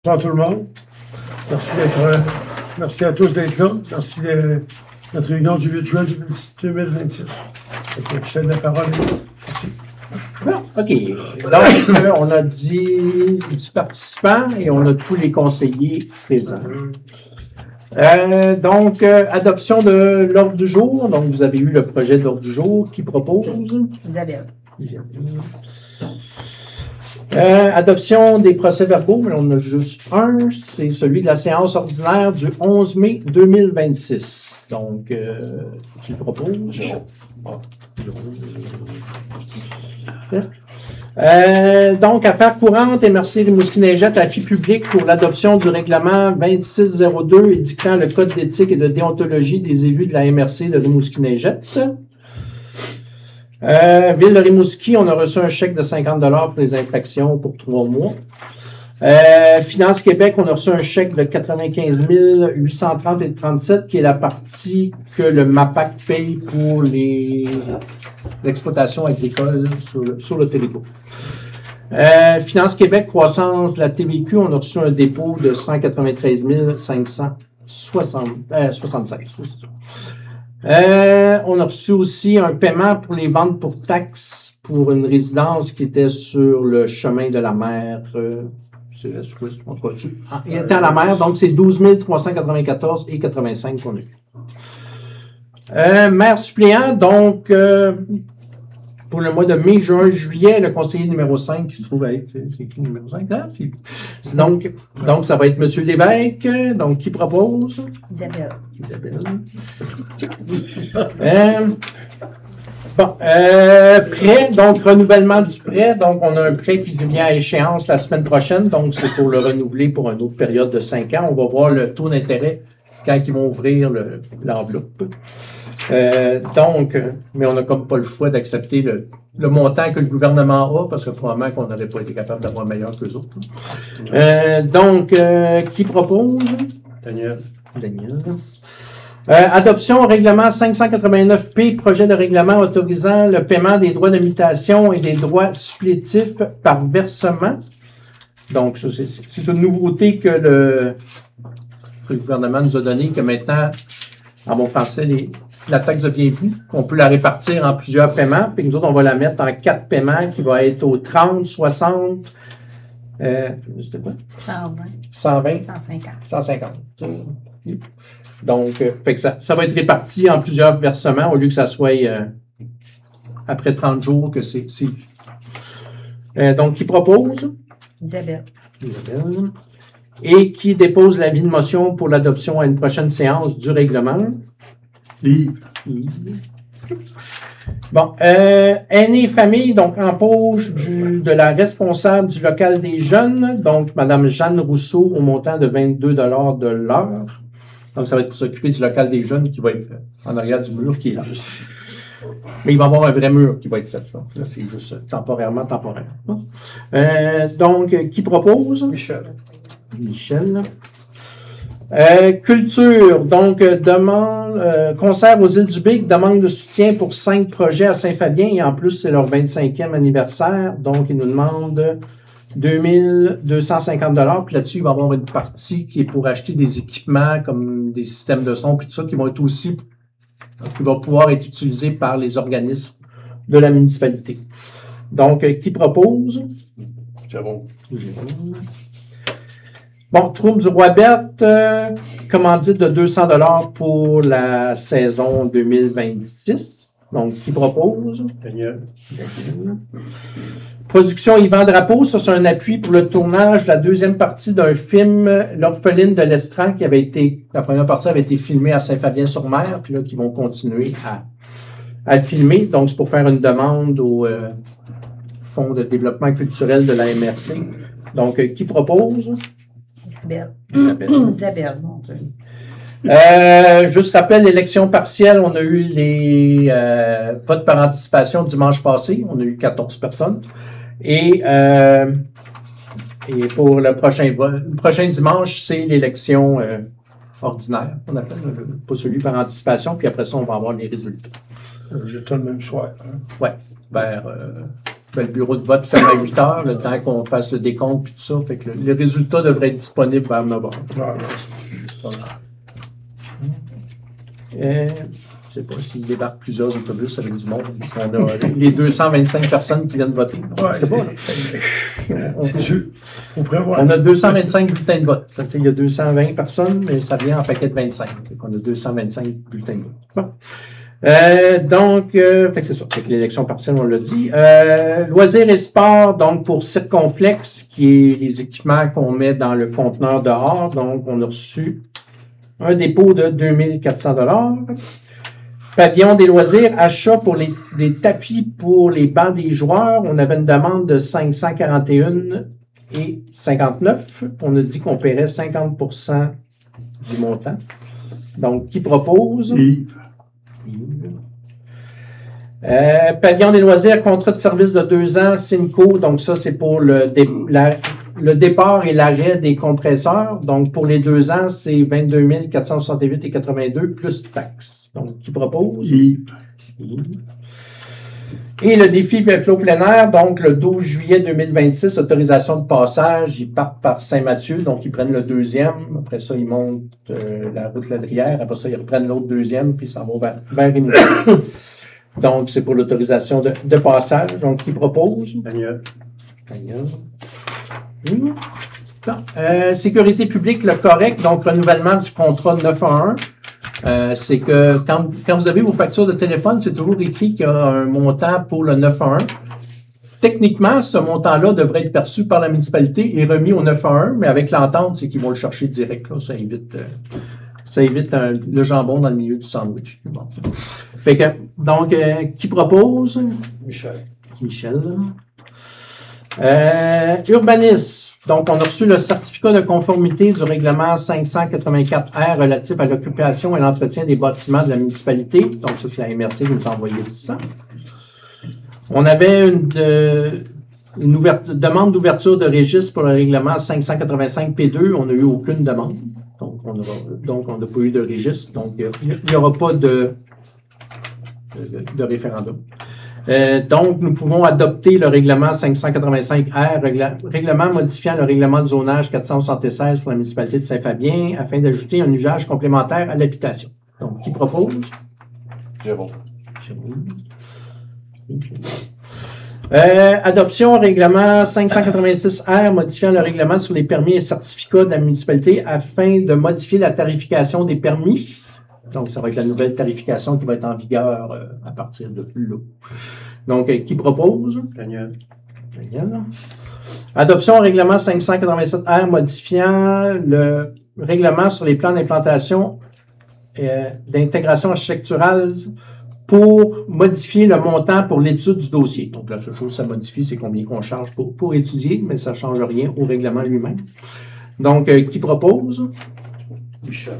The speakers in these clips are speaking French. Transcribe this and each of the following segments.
Bonjour à tout le monde. Merci à tous d'être là. Merci de notre réunion du 8 juin 2026. Je cède la parole. Merci. OK. Donc, on a 10 participants et on a tous les conseillers présents. Adoption de l'ordre du jour. Donc, vous avez eu le projet d'ordre du jour. Qui propose? Isabelle. Adoption des procès-verbaux, mais on en a juste un. C'est celui de la séance ordinaire du 11 mai 2026. Donc, qui propose? Affaires courantes et merci Rimouski-Neigette à FI Public pour l'adoption du règlement 2602 édictant le code d'éthique et de déontologie des élus de la MRC de Rimouski-Neigette. Ville de Rimouski, on a reçu un chèque de 50 $ pour les infractions pour 3 mois. Finances Québec, on a reçu un chèque de 95 830 et 37 qui est la partie que le MAPAC paye pour l'exploitation agricole sur le Télégo. Finances Québec, croissance de la TVQ, on a reçu un dépôt de 193 576. On a reçu aussi un paiement pour les ventes pour taxes pour une résidence qui était sur le chemin de la mer. Il était à la mer, donc c'est 12 394 et 85 qu'on a eu. Maire suppléant, donc pour le mois de mai, juin, juillet, le conseiller numéro 5 qui se trouve à être. C'est qui le numéro 5? Ah, donc, ça va être M. Lévesque. Donc, qui propose? Isabelle. Prêt, donc renouvellement du prêt. Donc, on a un prêt qui vient à échéance la semaine prochaine. Donc, c'est pour le renouveler pour une autre période de 5 ans. On va voir le taux d'intérêt quand ils vont ouvrir l'enveloppe. Mais on n'a comme pas le choix d'accepter le montant que le gouvernement a, parce que probablement qu'on n'aurait pas été capable d'avoir meilleur qu'eux autres. Qui propose? Daniel. Adoption au règlement 589P, projet de règlement autorisant le paiement des droits de mutation et des droits supplétifs par versement. Donc, c'est une nouveauté que le gouvernement nous a donné, que maintenant, en bon français, la taxe de bienvenue, qu'on peut la répartir en plusieurs paiements. Fait que nous autres, on va la mettre en 4 paiements qui vont être au 30, 60, c'était quoi? 120. 150. Donc, fait que ça va être réparti en plusieurs versements au lieu que ça soit après 30 jours que c'est dû. Donc, qui propose? Isabelle. Et qui dépose l'avis de motion pour l'adoption à une prochaine séance du règlement? Yves. Bon, aînés et famille, donc embauche de la responsable du local des jeunes, donc Mme Jeanne Rousseau, au montant de 22 $ de l'heure. Donc, ça va être pour s'occuper du local des jeunes qui va être en arrière du mur qui est là. Mais il va y avoir un vrai mur qui va être fait. Là, c'est juste temporaire. Qui propose? Michel. Culture, donc demande concert aux îles du Bic, demande de soutien pour 5 projets à Saint-Fabien et en plus c'est leur 25e anniversaire, donc ils nous demandent 2250 $. Puis là-dessus, il va y avoir une partie qui est pour acheter des équipements comme des systèmes de son puis tout ça qui vont être aussi qui va pouvoir être utilisé par les organismes de la municipalité. Donc, qui propose? Jérôme. Bon, Troupe du Roi-Bert, commandite de 200 $ pour la saison 2026. Donc, qui propose? Daniel. Production Yvan Drapeau, ça c'est un appui pour le tournage de la deuxième partie d'un film, L'Orpheline de l'Estran, la première partie avait été filmée à Saint-Fabien-sur-Mer, puis là, qui vont continuer à le filmer. Donc, c'est pour faire une demande au Fonds de développement culturel de la MRC. Donc, qui propose? Isabelle, mon Dieu. Juste rappel, l'élection partielle, on a eu les votes par anticipation dimanche passé. On a eu 14 personnes. Et pour le prochain dimanche, c'est l'élection ordinaire, on appelle, pas celui par anticipation. Puis après ça, on va avoir les résultats. Résultat le même soir. Hein? Ouais, vers le bureau de vote ferme à 8 heures, le temps qu'on fasse le décompte et tout ça. Fait que les résultats devraient être disponibles vers novembre. Je ne sais pas s'il débarque plusieurs autobus avec du monde. On a les 225 personnes qui viennent voter. C'est pas, c'est sûr. On pourrait voir. On a 225 bulletins de vote. Ça fait, il y a 220 personnes, mais ça vient en paquet de 25. Donc, on a 225 bulletins de vote. Bon. Fait que c'est ça. Fait que l'élection partielle, on l'a dit. Loisirs et sports, donc pour Circonflex, qui est les équipements qu'on met dans le conteneur dehors. Donc, on a reçu un dépôt de 2400 $. Pavillon des loisirs, achat pour des tapis pour les bancs des joueurs. On avait une demande de 541,59. On a dit qu'on paierait 50% du montant. Donc, qui propose? Yves. Pavillon des loisirs, contrat de service de 2 ans, Simco. Donc, ça, c'est pour le départ et l'arrêt des compresseurs. Donc, pour les 2 ans, c'est 22 468,82 plus taxes. Donc, qui propose? Yves. Et le défi Velflo plein air, donc le 12 juillet 2026, autorisation de passage, ils partent par Saint-Mathieu, donc ils prennent le deuxième, après ça ils montent la route Ladrière, après ça ils reprennent l'autre deuxième, puis ça va vers Rimouski. Donc c'est pour l'autorisation de passage, donc qui propose? Daniel. Sécurité publique, le correct, donc renouvellement du contrat 911. C'est que quand vous avez vos factures de téléphone, c'est toujours écrit qu'il y a un montant pour le 911. Techniquement, ce montant-là devrait être perçu par la municipalité et remis au 911, mais avec l'entente, c'est qu'ils vont le chercher direct. Là. Ça évite le jambon dans le milieu du sandwich. Bon. Fait que, donc, qui propose? Michel. Urbanisme. Donc, on a reçu le certificat de conformité du règlement 584R relatif à l'occupation et l'entretien des bâtiments de la municipalité. Donc, ça, c'est la MRC qui nous a envoyé ça. On avait une demande d'ouverture de registre pour le règlement 585P2. On n'a eu aucune demande. Donc, on n'a pas eu de registre. Donc, il n'y aura pas de référendum. Donc, nous pouvons adopter le règlement 585R, règlement modifiant le règlement de zonage 476 pour la municipalité de Saint-Fabien afin d'ajouter un usage complémentaire à l'habitation. Donc, qui propose? Jérôme. Adoption règlement 586R modifiant le règlement sur les permis et certificats de la municipalité afin de modifier la tarification des permis. Donc, ça va être la nouvelle tarification qui va être en vigueur à partir de là. Donc, qui propose? Daniel. Adoption règlement 587R modifiant le règlement sur les plans d'implantation d'intégration architecturale pour modifier le montant pour l'étude du dossier. Donc, la seule chose que ça modifie, c'est combien qu'on charge pour étudier, mais ça ne change rien au règlement lui-même. Donc, qui propose? Michel.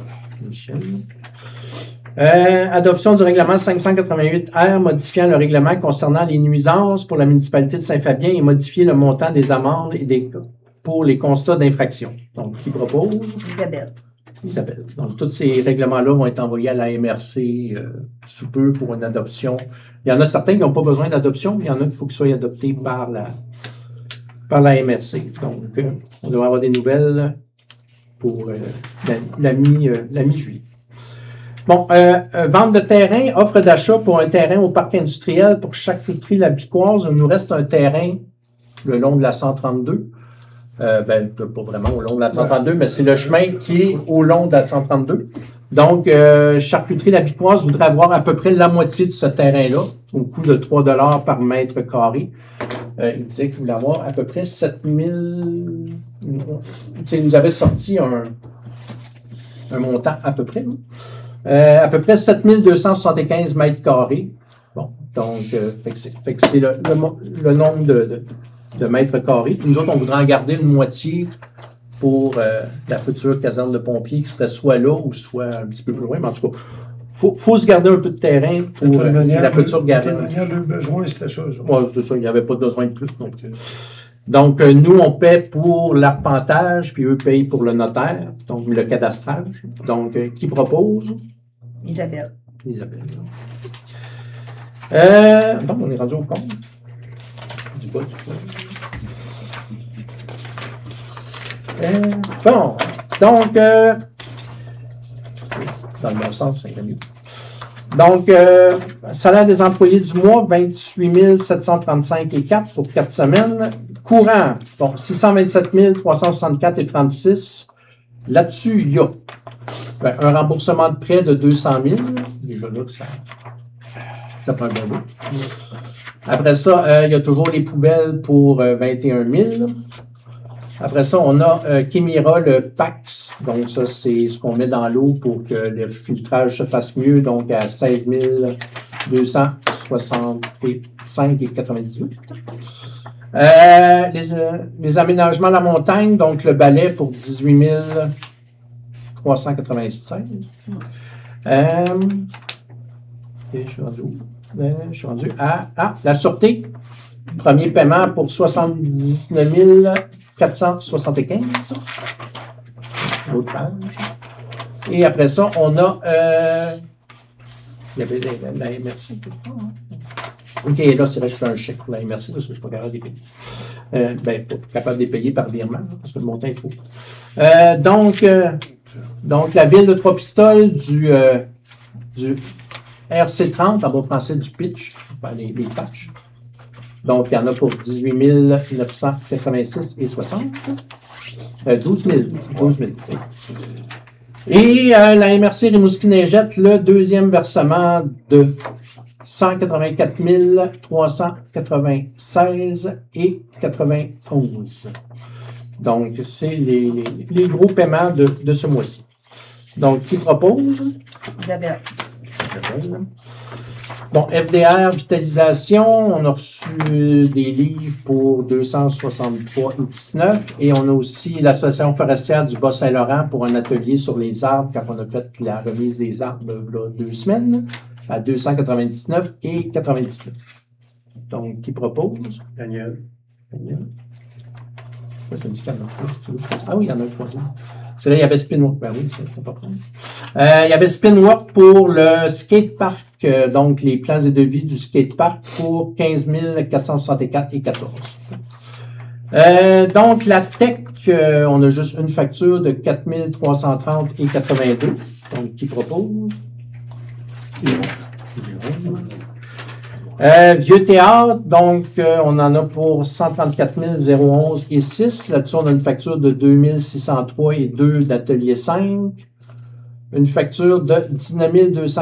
Adoption du règlement 588R modifiant le règlement concernant les nuisances pour la municipalité de Saint-Fabien et modifier le montant des amendes et pour les constats d'infraction. Donc, qui propose? Isabelle. Donc, tous ces règlements-là vont être envoyés à la MRC sous peu pour une adoption. Il y en a certains qui n'ont pas besoin d'adoption, mais il y en a qu'il faut qu'ils soient adoptés par la MRC. Donc, on devrait avoir des nouvelles pour la mi-juillet. Bon, vente de terrain, offre d'achat pour un terrain au parc industriel pour chaque fruiterie La Bicoise. Il nous reste un terrain le long de la 132. Pas vraiment au long de la 132, mais c'est le chemin qui est au long de la 132. Donc, Charcuterie La Bicoise voudrait avoir à peu près la moitié de ce terrain-là, au coût de 3 $ par mètre carré. Il disait qu'il voulait avoir à peu près 7000... Il nous avait sorti un montant à peu près, à peu près 7275 mètres carrés. Bon, donc, fait que c'est le nombre de mètres carrés. Puis nous autres, on voudrait en garder une moitié pour la future caserne de pompiers qui serait soit là ou soit un petit peu plus loin. Mais en tout cas, faut se garder un peu de terrain pour la future garenne. De toute manière, le besoin, c'était ça. Ouais, c'est ça, il n'y avait pas besoin de plus. Donc, nous, on paie pour l'arpentage, puis eux payent pour le notaire, donc le cadastrage. Donc, qui propose? Isabelle. Donc, on est rendu au compte. bas du coin. Bon, donc, dans le bon sens, c'est mieux. Donc, salaire des employés du mois, 28 735,4 pour 4 semaines. Courant, bon, 627 364,36. Là-dessus, il y a un remboursement de prêt de 200 000. Déjà là, ça prend un bon bout. Après ça, il y a toujours les poubelles pour 21 000. Après ça, on a Kemira, le PAX. Donc, ça, c'est ce qu'on met dans l'eau pour que le filtrage se fasse mieux. Donc, à 16 265,98. Les aménagements à la montagne. Donc, le balai pour 18 396. Et je suis rendu où? Je suis rendu à la sûreté. Premier paiement pour 79 475. L'autre page. Et après ça, on a... il y avait la MRC. OK, là, c'est vrai, je fais un chèque pour la MRC parce que je ne suis pas capable de les payer. Pas capable de les payer par virement parce que le montant est trop. Donc, la ville de Trois-Pistoles du RC30, en bon français, du pitch, les patchs. Donc, il y en a pour 18 986,60. 12 000. Et la MRC Rimouski-Neigette, le deuxième versement de 184 396,91. Donc, c'est les gros paiements de ce mois-ci. Donc, qui propose? Isabelle. Bon, FDR, vitalisation, on a reçu des livres pour 263,19 et on a aussi l'Association forestière du Bas-Saint-Laurent pour un atelier sur les arbres quand on a fait la remise des arbres là, 2 semaines à 299,99. Donc, qui propose? Daniel. Ah oui, il y en a un troisième. C'est là, il y avait Spinwalk. Ben oui, c'est important. Il y avait Spinwalk pour le skatepark, donc les plans et devis du skatepark pour 15 464,14. Donc, la tech, on a juste une facture de 4 330,82. Donc, qui propose? Vieux théâtre, donc on en a pour 134 011,6. Là-dessus, on a une facture de 2 603,2 d'atelier 5. Une facture de 19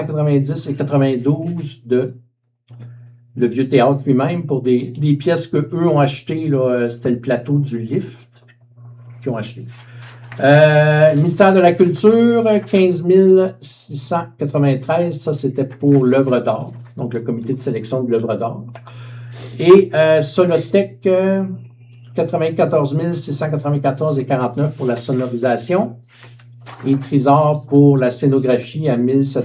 290,92 de le vieux théâtre lui-même pour des pièces qu'eux ont achetées. C'était le plateau du lift qu'ils ont acheté. Le ministère de la Culture, 15 693, ça c'était pour l'œuvre d'art, donc le comité de sélection de l'œuvre d'art. Et Solotech, 94 694,49 pour la sonorisation. Et Trisor pour la scénographie à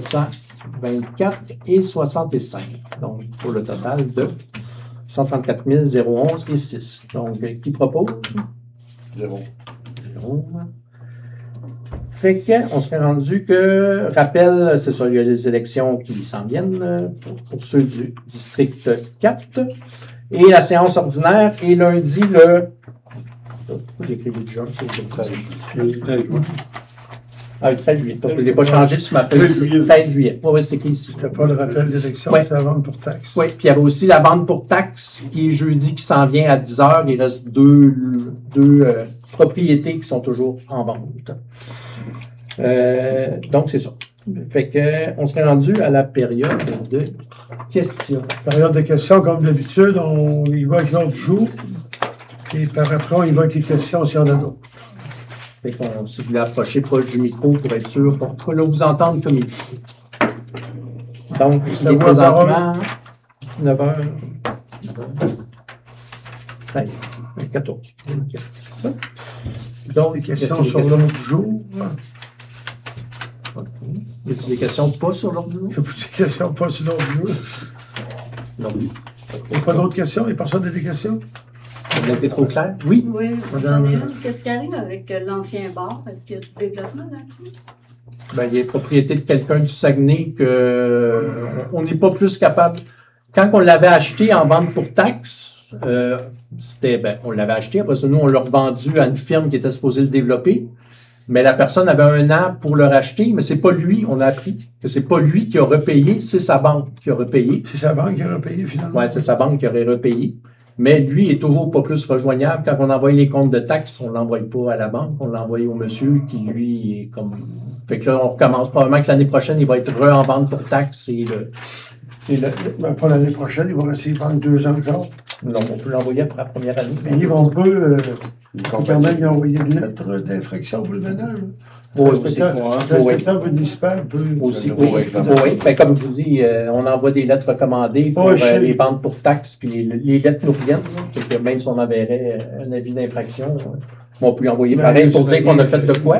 1724,65. Donc pour le total de 134 011,6. Donc qui propose? Jérôme. Fait qu'on serait rendu que, rappel, c'est ça, il y a les élections qui s'en viennent pour ceux du district 4. Et la séance ordinaire est lundi le... Pourquoi j'ai écrit le jour? C'est le 13 juillet, parce que je ne l'ai pas changé sur ma feuille, c'est le 13 juillet. Oui, c'est écrit ici. C'était pas le rappel d'élection, c'est la vente pour taxe. Oui, puis il y avait aussi la vente pour taxe qui est jeudi qui s'en vient à 10 h. Il reste deux propriétés qui sont toujours en vente. Donc, c'est ça. Fait que, on serait rendu à la période de questions. Période de questions, comme d'habitude, on y va avec l'ordre du jour. Et par après, on y va avec les questions s'il y en a d'autres. Fait qu'on, si vous voulez approcher proche du micro pour être sûr qu'on peut vous entendre comme il faut. Donc, il est présentement 19h. 13, 14. Donc, les questions sur l'ordre du jour. Y a-t-il des questions pas sur l'ordre du jour? Il n'y a plus de questions pas sur l'ordre du jour. Non. Il n'y a pas d'autres questions? Les personnes ont des questions? Ça a été trop clair? Oui. Oui, Madame. qu'est-ce qui arrive avec l'ancien bar? Est-ce qu'il y a du développement là-dessus? Ben, il est propriété de quelqu'un du Saguenay que on n'est pas plus capable. Quand on l'avait acheté en vente pour taxe, on l'avait acheté. Après ça, nous, on l'a revendu à une firme qui était supposée le développer. Mais la personne avait 1 an pour le racheter, mais c'est pas lui, on a appris que c'est pas lui qui a repayé, c'est sa banque qui a repayé. C'est sa banque qui a repayé finalement? Oui, c'est sa banque qui aurait repayé. Mais lui est toujours pas plus rejoignable. Quand on envoie les comptes de taxes, on l'envoie pas à la banque, on l'envoie au monsieur qui, lui, est comme... Fait que là, on recommence. Probablement que l'année prochaine, il va être en vente pour taxes Ben, pas l'année prochaine, il va rester pendant 2 ans encore. Non, on peut l'envoyer après la première année. Mais ils vont pas quand même lui envoyer une lettre d'infraction pour le ménage. Oui, L'inspecteur municipal peut... Aussi, oui. Ben, comme je vous dis, on envoie des lettres recommandées pour les ventes pour taxes, puis les lettres nous reviennent. Fait que même si on enverrait un avis d'infraction, on peut lui envoyer pareil pour dire qu'on a fait de quoi.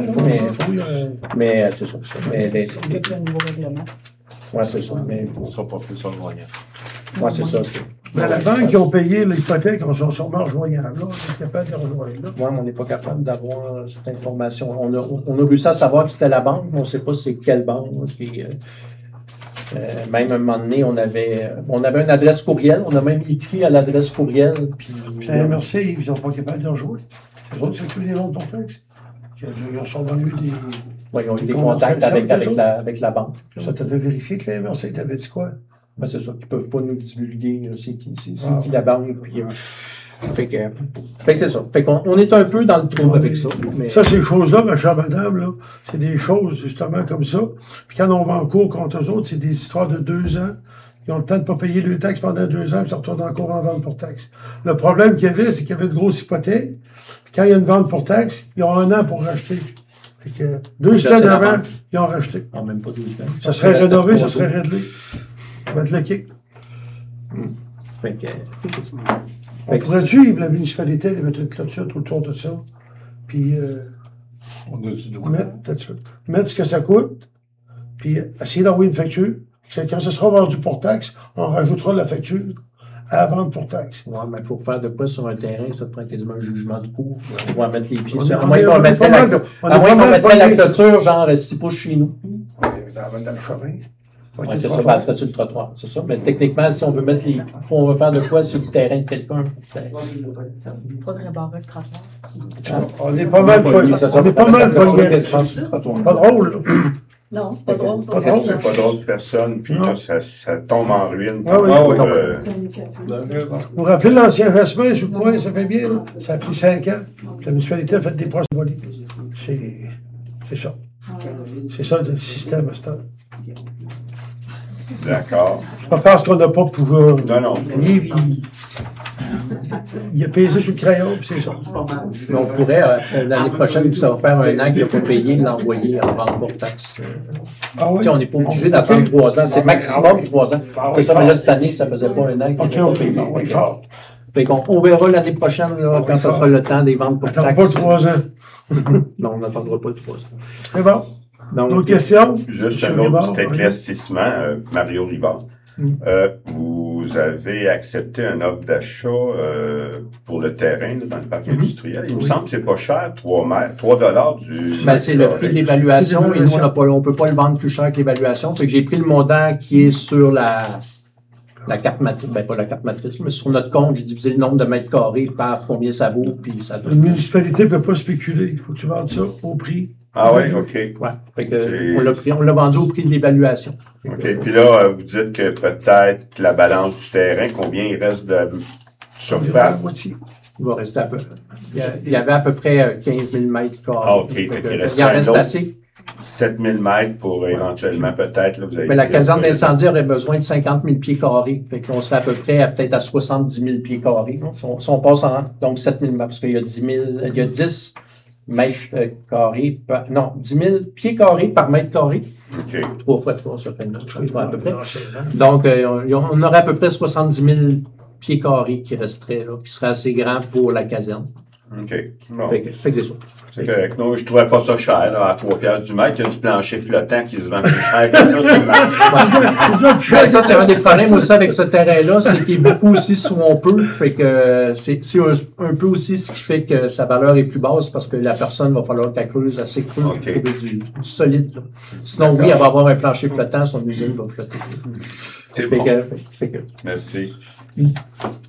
Mais c'est ça. Avec le nouveau règlement. Oui, c'est ça. Mais Il ne sera pas plus rejoignable. Oui, c'est ça. Mais la banque qui ont payé l'hypothèque, on sont sûrement rejoignables. Là. On est capable de les rejoindre. Là. Oui, mais on n'est pas capable d'avoir cette information. On a réussi à savoir que c'était la banque, mais on ne sait pas c'est quelle banque. Puis, même à un moment donné, on avait une adresse courriel. On a même écrit à l'adresse courriel. Puis la MRC, ils ne sont pas capables de rejoindre. C'est eux qui s'occupent des ventes pour taxes. Ils sont venus des... Oui, ils ont eu des contacts avec la banque. Ça t'avait vérifié que la MRC t'avait dit quoi? Ben, c'est ça, qu'ils ne peuvent pas nous divulguer c'est qui la banque. Puis, fait que c'est ça. Fait qu'on est un peu dans le trou avec ça. Mais... Ça, ces choses-là, ma chère madame, là, c'est des choses justement comme ça. Puis quand on va en cours contre eux autres, c'est des histoires de 2 ans. Ils ont le temps de ne pas payer le taxe pendant 2 ans, puis ça retourne encore en vente pour taxe. Le problème qu'il y avait, c'est qu'il y avait de grosses hypothèques. Quand il y a une vente pour taxe, ils ont 1 an pour racheter. Fait que 2 semaines avant, ils ont racheté. Non, même pas 2 semaines. Ça serait rénové, ça serait réglé. Ça va être le kick. Fait que c'est ça. On pourrait-tu, la municipalité, elle mettre une clôture tout autour de ça, puis On a du droit. mettre ce que ça coûte, puis essayer d'envoyer une facture. Quand ce sera vendu pour taxe, on rajoutera la facture à la vente pour taxe. Oui, mais pour faire de quoi sur un terrain, ça te prend quasiment un jugement de cours. On va mettre les pieds On sur. est- À moins qu'on mettrait la clôture, genre 6 pouces chez nous. Dans le chemin. Oui, c'est ça, parce que sur le trottoir, c'est ça. Mais techniquement, si on veut mettre on veut faire de quoi sur le terrain de quelqu'un, Il faudrait barrer le trottoir. On est pas mal pognés. On est pas mal pognés. Pas drôle, là. Non, c'est pas drôle. Pas C'est drôle. pas d'autres personnes, puis Non. là, ça tombe en ruine. Ah oui. Euh, Vous vous rappelez l'ancien Jasmin sur le coin, ça fait bien, là? Ça a pris 5 ans. La municipalité a fait des procès volés. C'est ça. C'est ça le système à ce temps. D'accord. C'est pas parce qu'on n'a pas pouvoir. Non, non. Yves, il a pesé sur le crayon, puis c'est ça. Mais on pourrait, l'année prochaine, ça va faire 1 an qu'il n'a pas payé, l'envoyer en vente pour taxe. Ah oui? Tu sais, on n'est pas obligé d'attendre 3 ans, c'est maximum 3 ans. C'est ça, mais là, cette année, ça faisait pas 1 an qu'il OK, n'avait pas payé. on est fort. Fait qu'on on verra l'année prochaine, là, quand ça sera le temps des ventes pour Attends taxe. pas 3 ans. Non, on n'attendra pas 3 ans. C'est bon. Donc, D'autres questions? Juste Monsieur un autre Rivard, petit éclaircissement, Mario Rivard. Vous avez accepté un offre d'achat pour le terrain là, dans le parc industriel. Il me semble que c'est pas cher, 3 $ du... Ben, c'est le prix de l'évaluation et nous, on ne peut pas le vendre plus cher que l'évaluation. Fait que j'ai pris le montant qui est sur la carte matrice, ben pas la carte matrice, mais sur notre compte, j'ai divisé le nombre de mètres carrés par combien ça vaut, puis ça Une donne. municipalité ne peut pas spéculer. Il faut que tu vendes ça au prix. Ah oui, OK. Ouais. Fait que on l'a vendu au prix de l'évaluation. OK. Puis là, vous dites que peut-être la balance du terrain, combien il reste de La surface? moitié. Il va rester à peu. Il y avait à peu près 15 000 mètres carrés. Ah, OK. Fait Fait que qu'il reste il en un reste autre assez. 7000 mètres pour éventuellement, peut-être. Là, vous avez Mais la dit, caserne d'incendie aurait besoin de 50 000 pieds carrés. Fait qu'on serait à peu près peut-être à 70 000 pieds carrés. Si on passe donc 7 000 mètres, parce qu'il y a 10 mètres carrés, 10 000 pieds carrés par mètre carré. OK. 3 fois 3, ça fait 9, à peu près. Donc, on aurait à peu près 70 000 pieds carrés qui resteraient, là, qui seraient assez grands pour la caserne. OK. Bon. Fait que c'est ça. C'est correct. Non, je trouvais pas ça cher, là, à 3 piastres du mètre. Il y a du plancher flottant qui se vend plus cher que ça sur le marché. Ben, ça, c'est un des problèmes aussi avec ce terrain-là, c'est qu'il est beaucoup aussi sous on peut. Fait que c'est un peu aussi ce qui fait que sa valeur est plus basse parce que la personne va falloir qu'elle creuse assez creux pour OK. trouver du solide. Là. Sinon, oui, elle va avoir un plancher flottant, son usine va flotter. C'est Fait bon. que- Merci.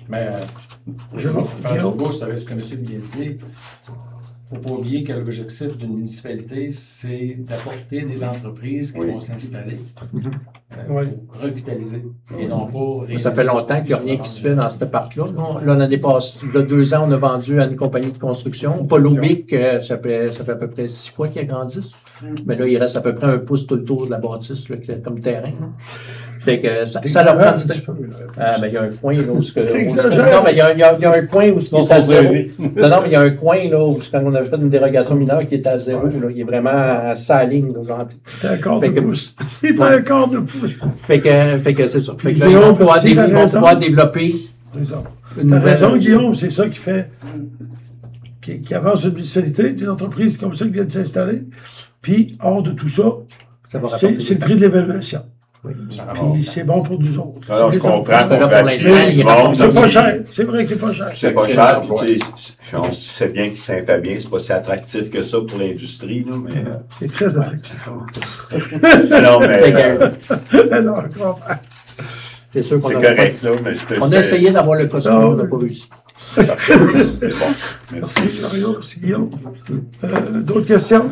Mais, Guillaume? ce que M. vient de dire, il ne faut pas oublier que l'objectif d'une municipalité, c'est d'apporter des entreprises qui vont s'installer Oui. pour revitaliser et non pas... Ça fait longtemps qu'il n'y a rien qui se fait dans ce parc-là. Là, l'année passée, il y a 2 ans, on a vendu à une compagnie de construction. Polo Bic, ça fait à peu près 6 fois qu'ils agrandissent. Mais là, il reste à peu près un pouce tout le tour de la bâtisse là, comme terrain. Là. Fait que ça leur prend du temps. Ben, il y a un coin là où... Non, mais il y a un coin où ce qui est à zéro. Non, mais il y a un coin là où quand on avait fait une dérogation mineure qui est à zéro, là, il est vraiment à sa ligne. Là, il est un quart de pouce. Il est un quart de pouce. Fait que c'est ça. Fait que là, ils vont pouvoir développer T'as raison, Guillaume, c'est ça qui fait qui avance une municipalité, des entreprises comme ça qui viennent s'installer. Puis, hors de tout ça, c'est le prix de l'évaluation. Oui. Puis c'est bon pour nous autres. Alors, je comprends pour l'instant, c'est pas cher. C'est vrai que c'est pas cher. C'est pas cher. Puis, on sait bien que Saint-Fabien, c'est pas si attractif que ça pour l'industrie, là, mais... C'est très attractif. Non, mais... Non, je comprends. C'est sûr qu'on c'est correct, là, mais on a essayé d'avoir le costume, on n'a pas réussi. C'est bon. Merci, Mario. Merci, Guillaume. D'autres questions?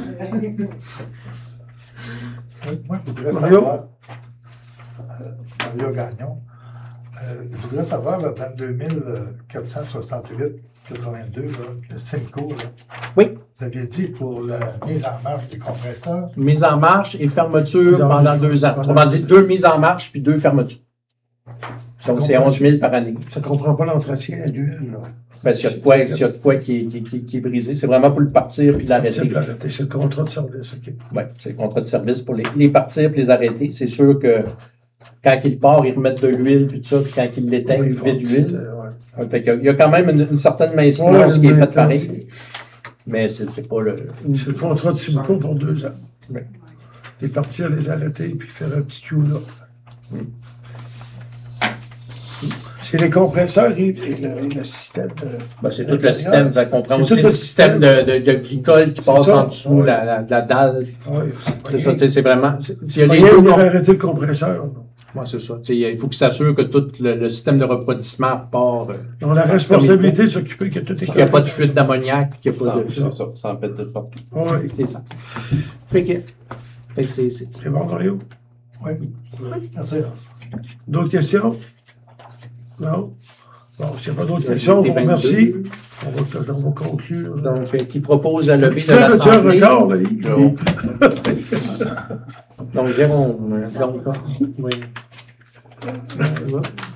Moi, je voudrais Mario? savoir... Mario Gagnon. Je voudrais savoir, le 22 468,82, le Simco, là, Oui. vous aviez dit pour la mise en marche des compresseurs. Mise en marche et fermeture pendant 2 ans. Autrement dit, 2 mises en marche puis 2 fermetures. Donc, c'est 11 000 par année. Ça ne comprend pas l'entretien annuel. Ben, s'il y a de quoi qui est brisé, c'est vraiment pour le partir puis l'arrêter. C'est le contrat de service. Okay. Oui, c'est le contrat de service pour les partir puis les arrêter. C'est sûr que quand il part, ils remettent de l'huile puis tout ça, puis quand il l'éteignent, ils vident l'huile. Il y a quand même une certaine maintenance qui est faite pareil. Mais c'est pas le... C'est le contrat de Simco pour 2 ans. Oui. Les partir, les arrêter, puis faire un petit tune-up. C'est les compresseurs et le système de... Ben, c'est tout le système, ça comprend aussi le système de glycol qui passe en dessous, la dalle. Oui, c'est ça, c'est vraiment... Il y a les arrêter le compresseur. Oui, c'est ça. Il faut qu'il s'assure que tout le système de refroidissement repart. Ils ont la responsabilité de s'occuper que tout est qu'il n'y a pas de fuite d'ammoniac, qu'il n'y a pas de... C'est ça, ça en pète de partout. Oui. C'est ça. Fait que c'est... C'est bon, Mario? Oui. Merci. D'autres questions? Non? Bon, s'il n'y a pas d'autres questions, on vous remercie. On va conclure. Donc, qui propose la levée de un l'Assemblée. record, là. Donc, Jérôme, oui.